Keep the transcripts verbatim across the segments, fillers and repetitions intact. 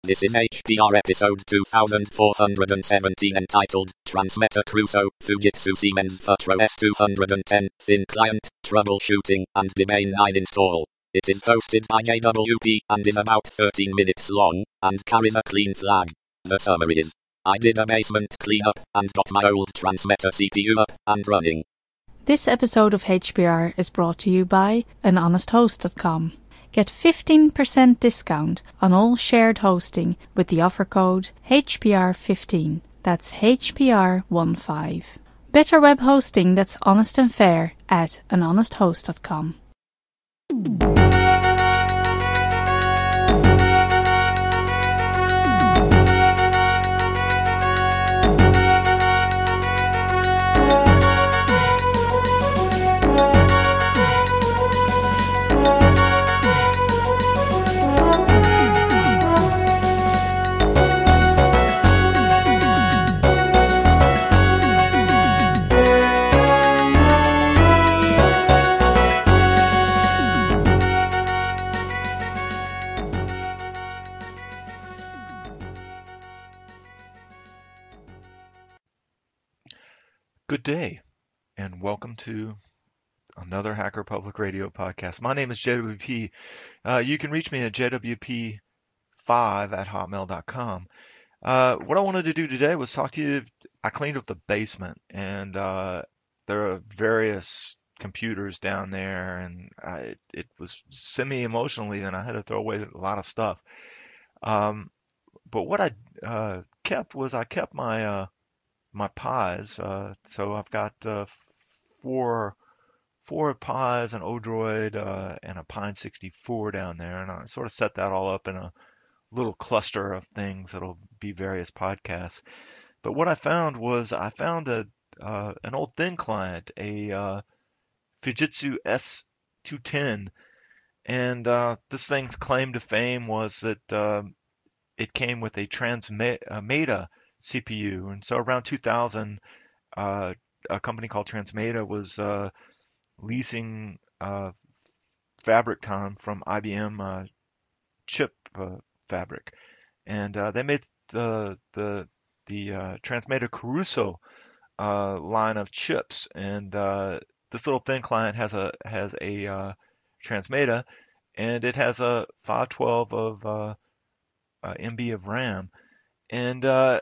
This is H P R episode two thousand four hundred seventeen entitled Transmeta Crusoe, Fujitsu Siemens Futuro S two ten, Thin Client, Troubleshooting, and Domain nine Install. It is hosted by J W P and is about thirteen minutes long, and carries a clean flag. The summary is, I did a basement cleanup and got my old Transmeta C P U up and running. This episode of H P R is brought to you by an honest host dot com. Get fifteen percent discount on all shared hosting with the offer code H P R fifteen. That's H P R fifteen. Better web hosting that's honest and fair at an honest host dot com. Good day, and welcome to another Hacker Public Radio podcast. My name is J W P. Uh, you can reach me at j w p five at hotmail dot com. Uh, what I wanted to do today was talk to you. I cleaned up the basement, and uh, there are various computers down there, and I, it, it was semi-emotionally, and I had to throw away a lot of stuff. Um, but what I uh, kept was I kept my uh, my Pis. Uh, so I've got uh, four four Pis, an Odroid, uh, and a Pine sixty-four down there, and I sort of set that all up in a little cluster of things that'll be various podcasts. But what I found was I found a uh, an old thin client, a uh, Fujitsu S two ten, and uh, this thing's claim to fame was that uh, it came with a Transmeta C P U. And so around two thousand, uh, a company called Transmeta was uh, leasing uh, fabric time from I B M uh, chip uh, fabric, and uh, they made the the the uh, Transmeta Crusoe uh, line of chips. And uh, this little thin client has a has a uh, Transmeta, and it has a five twelve of uh, uh, M B of RAM, and uh,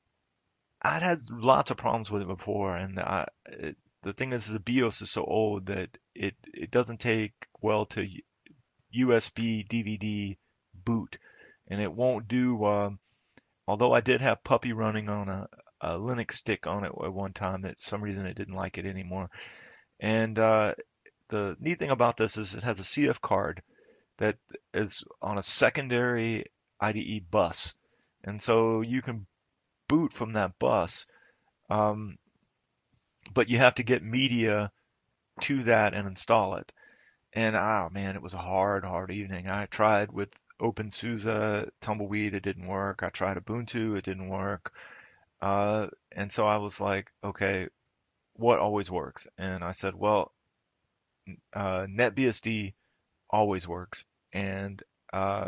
I'd had lots of problems with it before, and I, it, the thing is, the BIOS is so old that it, it doesn't take well to U S B D V D boot, and it won't do. Um, although I did have Puppy running on a, a Linux stick on it at one time, that for some reason it didn't like it anymore. And uh, the neat thing about this is it has a C F card that is on a secondary I D E bus, and so you can boot from that bus, um, but you have to get media to that and install it. And oh man, it was a hard, hard evening. I tried with OpenSUSE, Tumbleweed, it didn't work. I tried Ubuntu, it didn't work. Uh, and so I was like, okay, what always works? And I said, well, uh, NetBSD always works, and uh,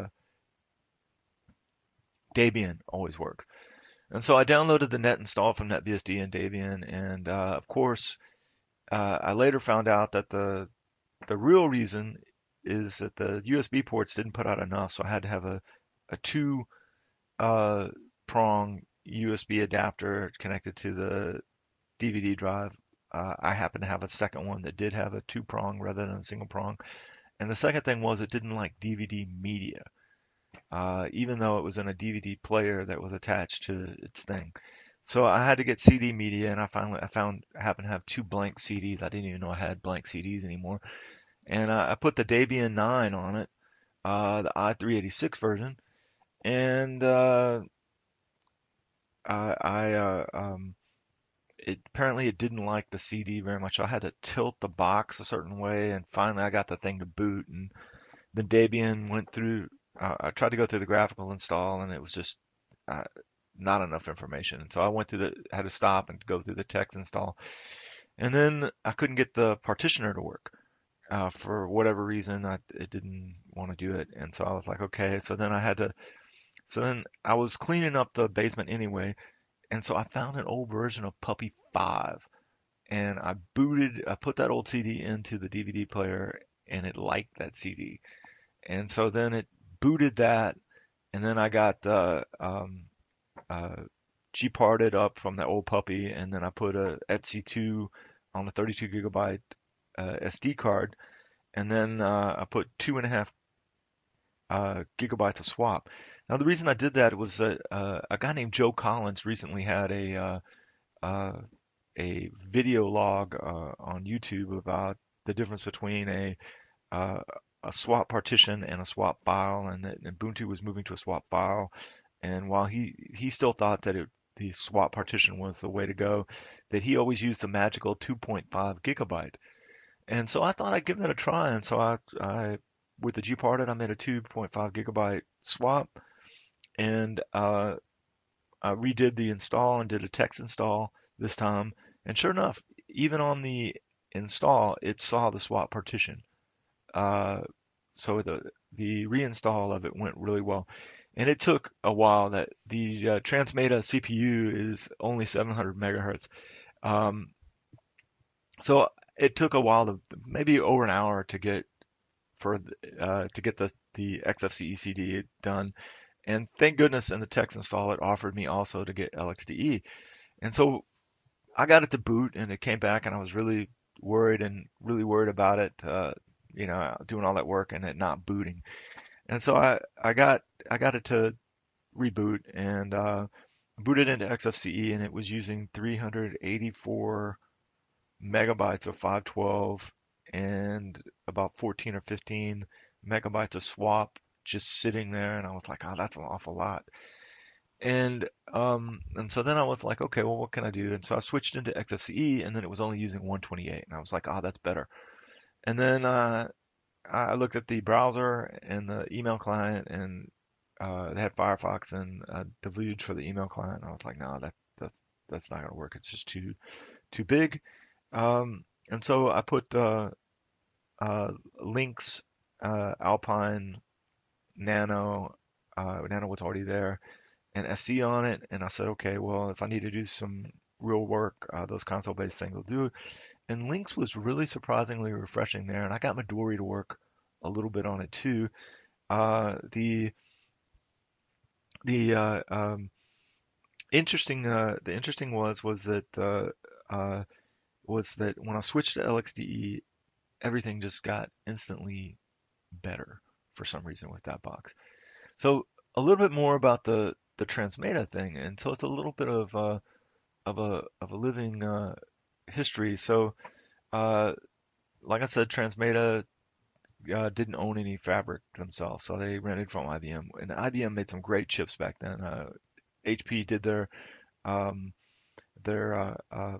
Debian always works. And so I downloaded the net install from NetBSD and Debian, and uh, of course, uh, I later found out that the the real reason is that the U S B ports didn't put out enough, so I had to have a a two uh, prong U S B adapter connected to the D V D drive. Uh, I happen to have a second one that did have a two prong rather than a single prong, and the second thing was it didn't like D V D media. Uh, even though it was in a D V D player that was attached to its thing. So I had to get C D media, and I finally I found I happened to have two blank C Ds. I didn't even know I had blank C Ds anymore. And uh, I put the Debian nine on it, uh, the i three eighty-six version, and uh, I, I uh, um, it apparently it didn't like the C D very much. So I had to tilt the box a certain way, and finally I got the thing to boot, and the Debian went through. Uh, I tried to go through the graphical install, and it was just uh, not enough information. And so I went through the, had to stop and go through the text install. And then I couldn't get the partitioner to work. Uh, for whatever reason, I it didn't want to do it. And so I was like, okay. So then I had to So then I was cleaning up the basement anyway, and so I found an old version of Puppy five, and I booted, I put that old C D into the D V D player, and it liked that C D. And so then it booted that, and then I got uh, um, uh, G-parted up from that old puppy, and then I put a E T S I two on a thirty-two gigabyte uh, S D card, and then uh, I put two and a half uh, gigabytes of swap. Now the reason I did that was that uh, a guy named Joe Collins recently had a uh, uh, a video log uh, on YouTube about the difference between a uh, a swap partition and a swap file, and that Ubuntu was moving to a swap file. And while he he still thought that it, the swap partition was the way to go, that he always used the magical two point five gigabyte. And so I thought I'd give that a try. And so I, I with the Gparted, I made a two point five gigabyte swap, and uh, I redid the install and did a text install this time. And sure enough, even on the install, it saw the swap partition. Uh, so the the reinstall of it went really well, and it took a while. That the uh, Transmeta C P U is only seven hundred megahertz, um, so it took a while to maybe over an hour to get for uh, to get the the X F C E C D done, and thank goodness in the text install it offered me also to get L X D E, and so I got it to boot and it came back, and I was really worried and really worried about it. Uh, you know, doing all that work and it not booting. And so I, I got I got it to reboot and uh, booted into X F C E, and it was using three hundred eighty-four megabytes of five twelve and about fourteen or fifteen megabytes of swap just sitting there. And I was like, oh, that's an awful lot. And um, and so then I was like, okay, well, what can I do? And so I switched into X F C E, and then it was only using one twenty-eight, and I was like, oh, that's better. And then uh, I looked at the browser and the email client, and uh, they had Firefox and uh, Deluge for the email client. And I was like, no, that that's that's not gonna work. It's just too too big. Um, and so I put uh, uh, Lynx, uh, Alpine, Nano, uh, Nano was already there, and S C on it. And I said, okay, well, if I need to do some real work, uh, those console-based things will do. And Lynx was really surprisingly refreshing there, and I got Midori to work a little bit on it too. Uh, the the uh, um, interesting uh, the interesting was was that uh, uh, was that when I switched to L X D E, everything just got instantly better for some reason with that box. So a little bit more about the the Transmeta thing, and so it's a little bit of uh, of a of a living uh, history. So uh, like I said, Transmeta uh, didn't own any fabric themselves, so they rented from I B M. And I B M made some great chips back then. Uh, H P did their um, their uh, uh,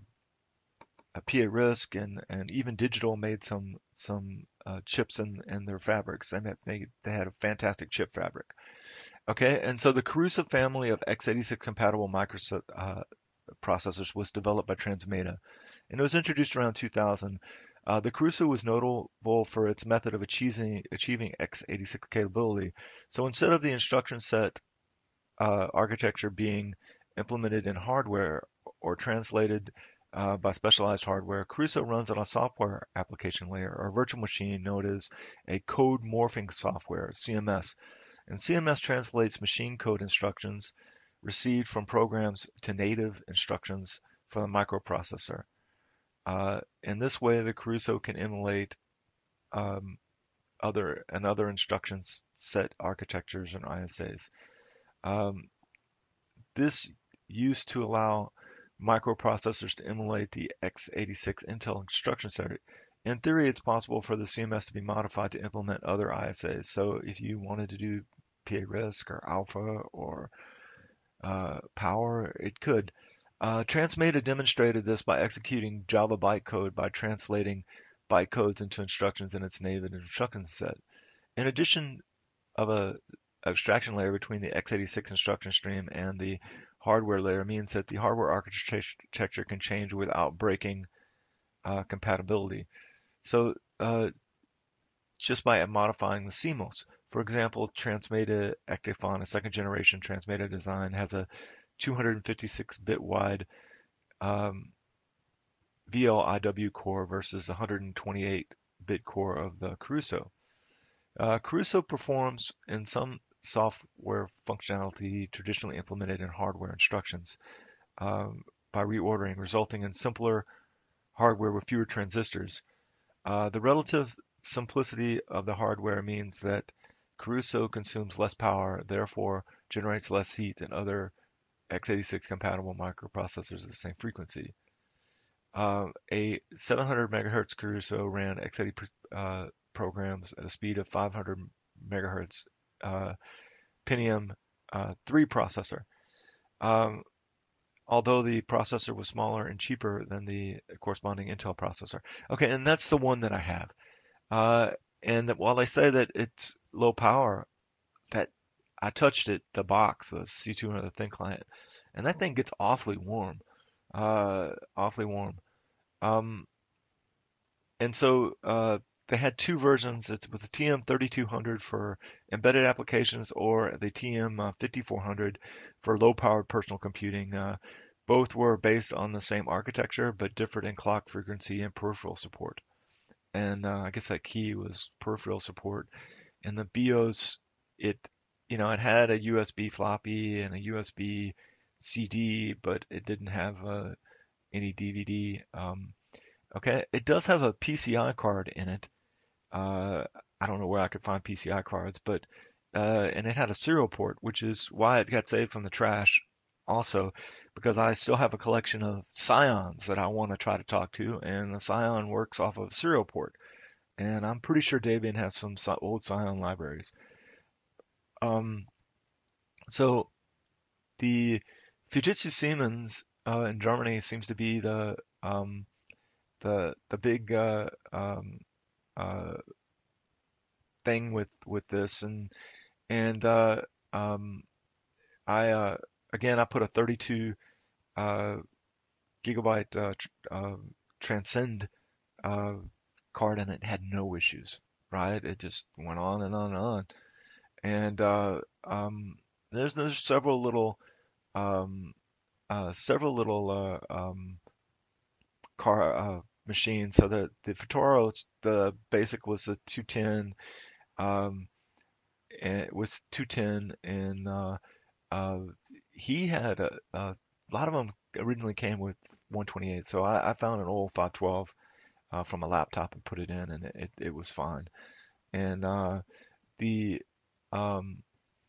P A RISC, and and even Digital made some some uh, chips in, in their fabrics. They, they they had a fantastic chip fabric. Okay, and so the Crusoe family of x eighty-six compatible microprocessors uh, processors was developed by Transmeta, and it was introduced around two thousand. Uh, the Crusoe was notable for its method of achieving, achieving x eighty-six capability. So instead of the instruction set uh, architecture being implemented in hardware or translated uh, by specialized hardware, Crusoe runs on a software application layer, or a virtual machine known as a code morphing software, C M S. And C M S translates machine code instructions received from programs to native instructions for the microprocessor. Uh, in this way, the Crusoe can emulate um, other and other instruction set architectures and I S As. Um, this used to allow microprocessors to emulate the x eighty-six Intel instruction set. In theory, it's possible for the C M S to be modified to implement other I S As. So if you wanted to do P A RISC or Alpha or uh, Power, it could. Uh, Transmeta demonstrated this by executing Java bytecode by translating bytecodes into instructions in its native instruction set. In addition of a abstraction layer between the x eighty-six instruction stream and the hardware layer means that the hardware architecture can change without breaking uh, compatibility. So uh, just by modifying the C M O S. For example, Transmeta Ectofon, a second generation Transmeta design, has a two hundred fifty-six bit wide um, V L I W core versus one hundred twenty-eight bit core of the Crusoe. Uh, Crusoe performs in some software functionality traditionally implemented in hardware instructions um, by reordering, resulting in simpler hardware with fewer transistors. Uh, the relative simplicity of the hardware means that Crusoe consumes less power, therefore generates less heat than other x eighty-six compatible microprocessors at the same frequency. Uh, a seven hundred megahertz Crusoe ran x eighty uh, programs at a speed of five hundred megahertz uh, Pentium uh, three processor. Um, although the processor was smaller and cheaper than the corresponding Intel processor. Okay, and that's the one that I have. Uh, and while I say that it's low power, that I touched it, the box, the C two hundred, the thin client, and that thing gets awfully warm, uh, awfully warm. Um, and so uh, they had two versions. It's with the T M thirty-two hundred for embedded applications, or the T M uh, fifty-four hundred for low-powered personal computing. Uh, both were based on the same architecture, but differed in clock frequency and peripheral support. And uh, I guess that key was peripheral support. And the BIOS, it, you know, it had a U S B floppy and a U S B C D, but it didn't have uh, any D V D. Um, okay, it does have a P C I card in it. Uh, I don't know where I could find P C I cards, but uh, and it had a serial port, which is why it got saved from the trash. Also, because I still have a collection of Psions that I want to try to talk to, and the Psion works off of a serial port. And I'm pretty sure Debian has some old Psion libraries. Um, so the Fujitsu Siemens uh, in Germany seems to be the um, the the big uh, um, uh, thing with with this, and and uh, um, I uh, again I put a thirty-two uh, gigabyte uh, tr- uh, Transcend uh, card in it. Had no issues, right? It just went on and on and on. And uh, um, there's there's several little um, uh, several little uh, um, car uh, machines. So the the Futuro, the basic was the two ten, um, and it was two ten, and uh, uh, he had a, a lot of them originally came with one twenty-eight. So I, I found an old five twelve uh, from a laptop and put it in, and it, it was fine. And uh, the um,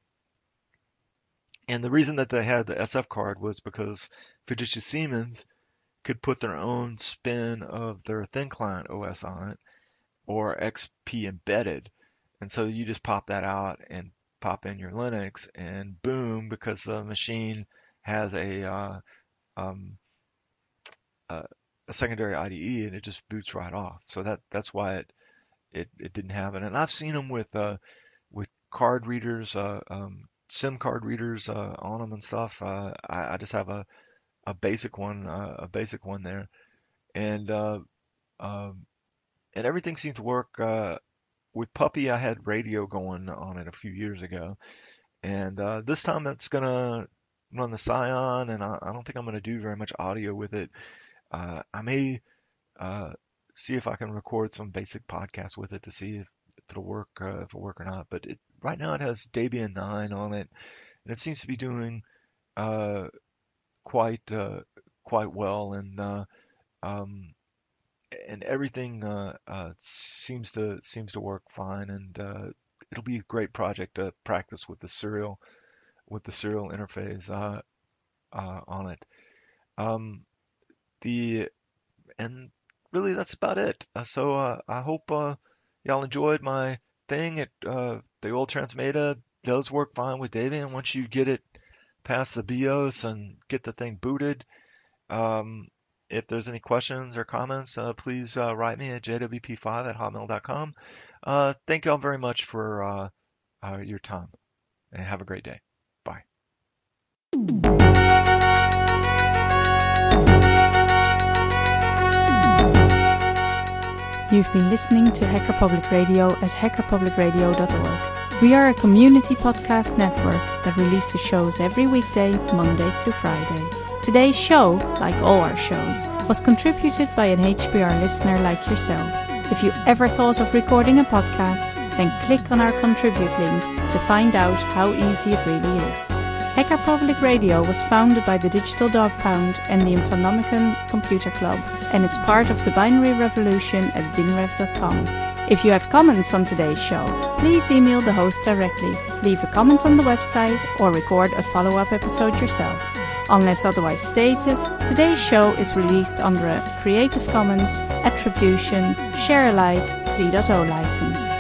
and the reason that they had the S F card was because Fujitsu Siemens could put their own spin of their thin client O S on it, or X P embedded. And so you just pop that out and pop in your Linux, and boom, because the machine has a uh, um, uh, a secondary I D E, and it just boots right off. So that that's why it it, it didn't have it. And I've seen them with uh, with card readers, uh, um, SIM card readers uh, on them and stuff. Uh, I, I just have a a basic one, uh, a basic one there, and uh, um, and everything seems to work. Uh, with Puppy, I had radio going on it a few years ago, and uh, this time it's gonna run the Psion, and I, I don't think I'm gonna do very much audio with it. Uh, I may uh, see if I can record some basic podcasts with it to see if, if it'll work, uh, if it'll work or not. But it, right now it has Debian nine on it, and it seems to be doing uh, quite uh, quite well, and uh, um, and everything uh, uh, seems to seems to work fine, and uh, it'll be a great project to practice with the serial with the serial interface uh, uh, on it. Um, the and really that's about it. Uh, so uh, I hope uh, y'all enjoyed my thing. It uh, the old Transmeta does work fine with Debian once you get it past the BIOS and get the thing booted. Um, if there's any questions or comments, uh, please uh, write me at j w p five at hotmail dot com. Uh, thank y'all very much for uh, uh, your time, and have a great day. Bye. You've been listening to Hacker Public Radio at hacker public radio dot org. We are a community podcast network that releases shows every weekday, Monday through Friday. Today's show, like all our shows, was contributed by an H P R listener like yourself. If you ever thought of recording a podcast, then click on our contribute link to find out how easy it really is. Hacker Public Radio was founded by the Digital Dog Pound and the Infonomicon Computer Club and is part of the binary revolution at binrev dot com. If you have comments on today's show, please email the host directly, leave a comment on the website, or record a follow-up episode yourself. Unless otherwise stated, today's show is released under a Creative Commons Attribution Share Alike three point oh license.